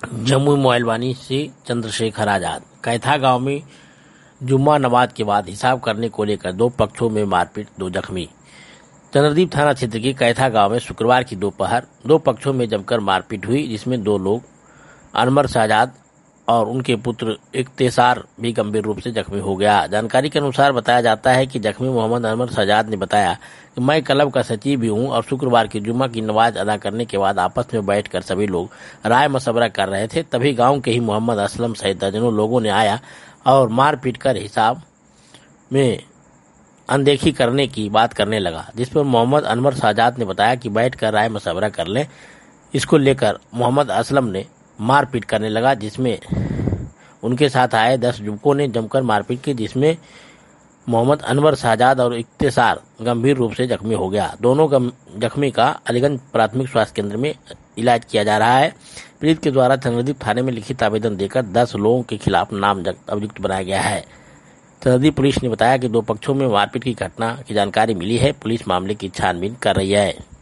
जमुई मोइलवानी से चंद्रशेखर आजाद। कैथा गांव में जुम्मा नमाज के बाद हिसाब करने को लेकर दो पक्षों में मारपीट, 2 जख्मी। चंद्रदीप थाना क्षेत्र के कैथा गांव में शुक्रवार की दोपहर दो पक्षों में जमकर मारपीट हुई, जिसमें 2 लोग अनवर शहजाद और उनके पुत्र इख्तिसार भी गंभीर रूप से जख्मी हो गया। जानकारी के अनुसार बताया जाता है कि जख्मी मोहम्मद अनवर शहजाद ने बताया कि मैं क्लब का सचिव भी हूं और शुक्रवार की जुम्मा की नमाज अदा करने के बाद आपस में बैठकर सभी लोग राय मशवरा कर रहे थे। तभी गांव के ही मोहम्मद असलम सहित दर्जनों लोगों ने आया और मारपीट कर हिसाब में अनदेखी करने की बात करने लगा, जिस पर मोहम्मद अनवर शहजाद ने बताया कि बैठकर राय मशवरा कर लें। इसको लेकर मोहम्मद असलम ने मारपीट करने लगा, जिसमें उनके साथ आए 10 युवकों ने जमकर मारपीट की, जिसमें मोहम्मद अनवर शहजाद और इख्तिसार गंभीर रूप से जख्मी हो गया। दोनों जख्मी का अलीगंज प्राथमिक स्वास्थ्य केंद्र में इलाज किया जा रहा है। पीड़ित के द्वारा चंद्रदीप थाने में लिखित आवेदन देकर 10 लोगों के खिलाफ नामजद अभियुक्त बनाया गया है। चंद्रदीप पुलिस ने बताया कि 2 पक्षों में मारपीट की घटना की जानकारी मिली है। पुलिस मामले की छानबीन कर रही है।